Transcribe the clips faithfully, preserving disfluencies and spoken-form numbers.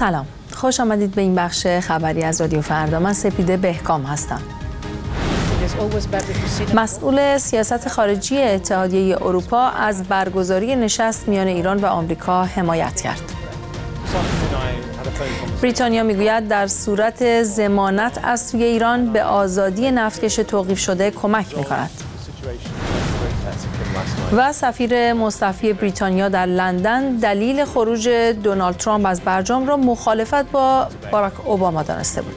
سلام، خوش آمدید به این بخش خبری از رادیو فردا. من سپیده بهکام هستم. مسئول سیاست خارجی اتحادیه اروپا از برگزاری نشست میان ایران و آمریکا حمایت کرد. بریتانیا میگوید در صورت ضمانت از سوی ایران به آزادی نفتکش توقیف شده کمک میکند. و سفیر مستعفی بریتانیا در لندن دلیل خروج دونالد ترامپ از برجام را مخالفت با باراک اوباما دانسته بود.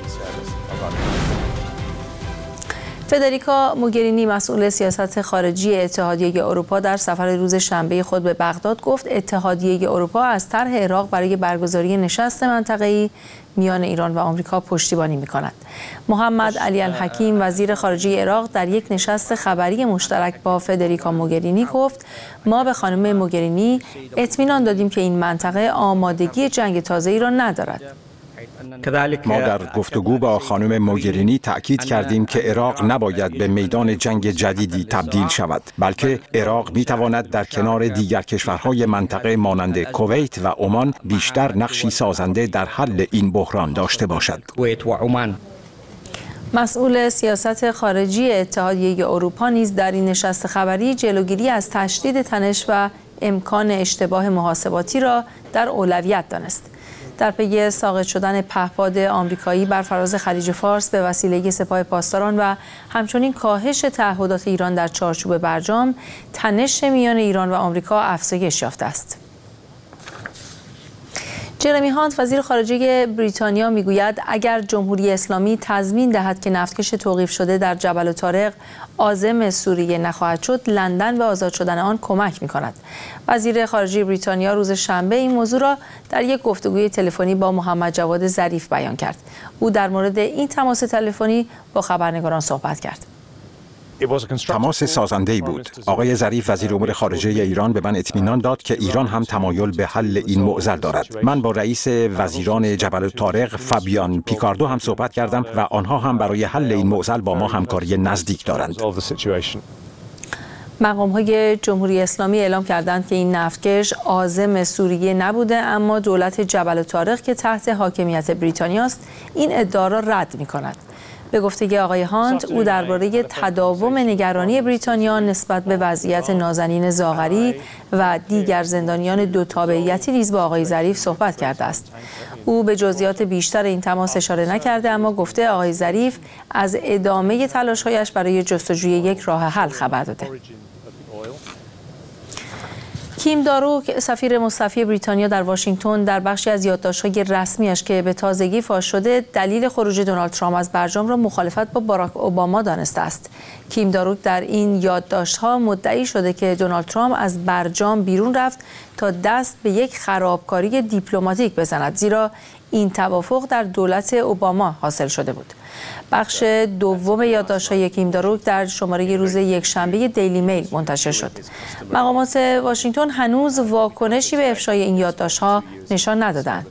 فدریکا موگرینی مسئول سیاست خارجی اتحادیه اروپا در سفر روز شنبه خود به بغداد گفت اتحادیه اروپا از طرح عراق برای برگزاری نشست منطقه‌ای میان ایران و آمریکا پشتیبانی می‌کند. محمد علی الحکیم وزیر خارجه عراق در یک نشست خبری مشترک با فدریکا موگرینی گفت ما به خانم موگرینی اطمینان دادیم که این منطقه آمادگی جنگ تازه‌ای را ندارد. ما در گفتگو با خانم موگرینی تأکید کردیم که عراق نباید به میدان جنگ جدیدی تبدیل شود، بلکه عراق می‌تواند در کنار دیگر کشورهای منطقه مانند کویت و عمان بیشتر نقشی سازنده در حل این بحران داشته باشد. مسئول سیاست خارجی اتحادیه اروپا نیز در این نشست خبری جلوگیری از تشدید تنش و امکان اشتباه محاسباتی را در اولویت دانست. در پی ساقط شدن پهپاد آمریکایی بر فراز خلیج فارس به وسیله سپاه پاسداران و همچنین کاهش تعهدات ایران در چارچوب برجام، تنش میان ایران و آمریکا افزایش یافته است. جرمی هانت وزیر خارجه بریتانیا میگوید اگر جمهوری اسلامی تضمین دهد که نفتکش توقیف شده در جبل طارق عازم سوریه نخواهد شد، لندن به آزاد شدن آن کمک می‌کند. وزیر خارجه بریتانیا روز شنبه این موضوع را در یک گفتگوی تلفنی با محمد جواد ظریف بیان کرد. او در مورد این تماس تلفنی با خبرنگاران صحبت کرد. تماس سازنده‌ای بود. آقای ظریف وزیر امور خارجه ایران به من اطمینان داد که ایران هم تمایل به حل این معضل دارد. من با رئیس وزیران جبل طارق فابیان پیکاردو هم صحبت کردم و آنها هم برای حل این معضل با ما همکاری نزدیک دارند. مقام‌های جمهوری اسلامی اعلام کردند که این نفتکش عازم سوریه نبوده، اما دولت جبل طارق که تحت حاکمیت بریتانیا است این ادعا را رد می‌کند. به گفته آقای هانت، او درباره تداوم نگرانی بریتانیا نسبت به وضعیت نازنین زاغری و دیگر زندانیان دو تابعیتی نیز با آقای ظریف صحبت کرده است. او به جزئیات بیشتر این تماس اشاره نکرده، اما گفته آقای ظریف از ادامه تلاش‌هایش برای جستجوی یک راه حل خبر داده. کیم داروک سفیر مستعفی بریتانیا در واشنگتن در بخشی از یادداشت‌های رسمیش که به تازگی فاش شده دلیل خروج دونالد ترامپ از برجام را مخالفت با باراک اوباما دانسته است. کیم داروک در این یادداشت‌ها مدعی شده که دونالد ترامپ از برجام بیرون رفت تا دست به یک خرابکاری دیپلماتیک بزند، زیرا این توافق در دولت اوباما حاصل شده بود. بخش دوم یادداشت‌های کیم داروک در شماره روز یکشنبه دیلی میل منتشر شد. مقامات واشنگتن هنوز واکنشی به افشای این یادداشت‌ها نشان ندادند.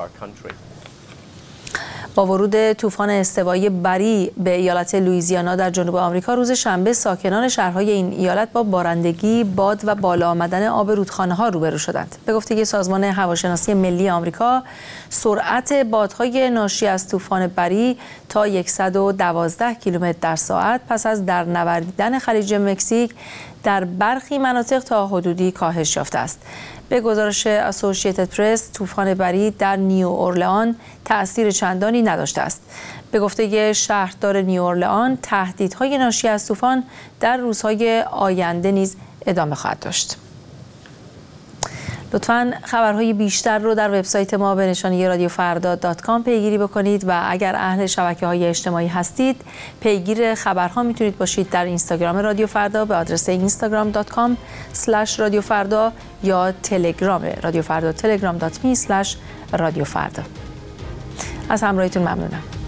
با ورود طوفان استوایی بری به ایالت لوئیزیانا در جنوب آمریکا روز شنبه ساکنان شهرهای این ایالت با بارندگی، باد و بالا آمدن آب رودخانه‌ها روبرو شدند. به گفته سازمان هواشناسی ملی آمریکا، سرعت بادهای ناشی از طوفان بری تا صد و دوازده کیلومتر در ساعت پس از درنوردیدن خلیج مکزیک در برخی مناطق تا حدودی کاهش یافته است. به گزارش اسوسییتد پرس، طوفان بری در نیو اورلئان تأثیر چندانی نداشته است. به گفته شهردار نیو اورلئان، تهدیدهای ناشی از طوفان در روزهای آینده نیز ادامه خواهد داشت. لطفاً خبرهای بیشتر رو در وبسایت ما به نشانی رادیو فردا دات کام پیگیری بکنید و اگر اهل شبکه‌های اجتماعی هستید پیگیر خبرها میتونید باشید در اینستاگرام رادیو فردا به آدرس اینستاگرام دات کام اسلش رادیو فردا یا تلگرام رادیو فردا تلگرام دات می اسلش رادیو فردا. از همراهیتون ممنونم.